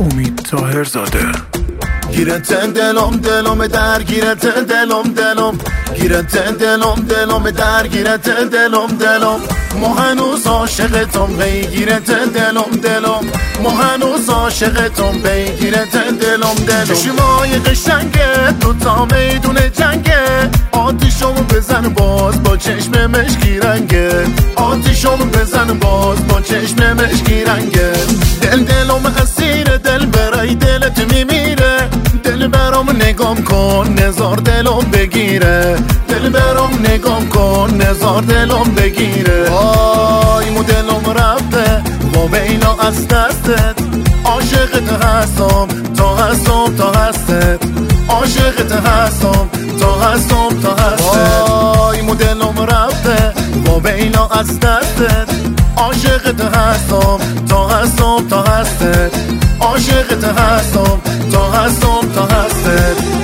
امید طاهرزاده. گیرت دلم درگیرت دلم گیرت دلم درگیرت دلم ما هنوز عاشقتم بگیرت دلم ما هنوز عاشقتم بگیرت دلم چشمای قشنگه دوتا میدون جنگه آتیشمو بزن باز با چشم مشکی رنگه آتیشمو بزن باز با چشم مشکی رنگه دلم اسیر دل برای دلت میمیره دل برام نگام کن نزار دلم بگیره دل برام نگام کن نزار دلم بگیره وای مو دلم رفته و بینا از دستت عاشقت هستم تا هستم تا هستت عاشقت هستم تا هستم تا هستت وای مو دلم رفته و بینا از دستت عاشقت هستم تا هستم تا هستت عاشقت هستم تا هستم تا هستت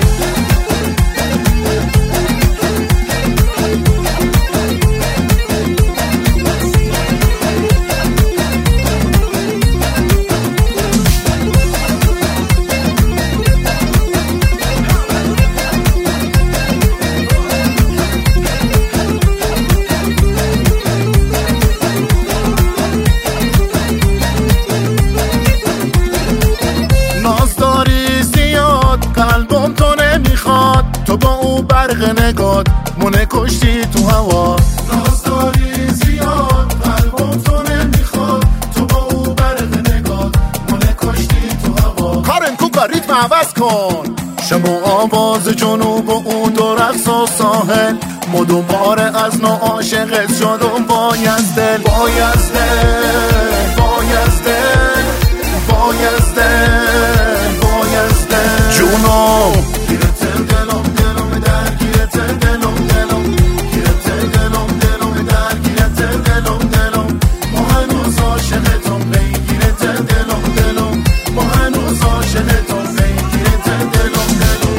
قلبم تو نمیخواد تو با او برق نگات مونه کشتی تو هوا ناز داری زیاد قلبم تو نمیخواد تو با او برق نگات مونه کشتی تو هوا کارن کوکا ریتم عوض کن شب و آواز جنوب و اون دو رقص و ساحل مدوباره از نو عاشقت شدم بایزدل بایزدل بایزدل بایزدل بایزدل جونم گیرت دلم درگیرت دلم گیرت دلم درگیرت دلم ما هنوز عاشقتم بگیرت دلم ما هنوز عاشقتم بگیرت دلم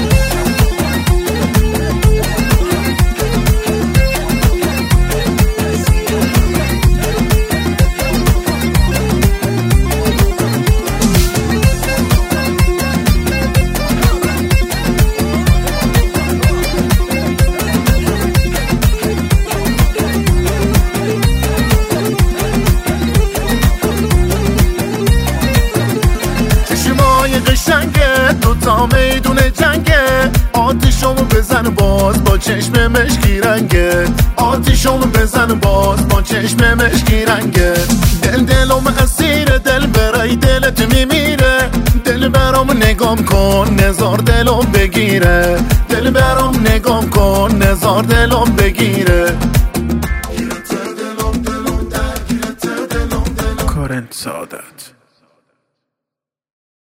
قشنگه دوتا میدون جنگه آتیشمو بزن باز با چشم مشکی رنگه آتیشمو بزن باز با چشم مشکی رنگه دلم اسیر دل برای دلت میمیره دل برام نگام کن نزار دلم بگیره دل برام نگام کن نزار دلم بگیره کارن سعادت.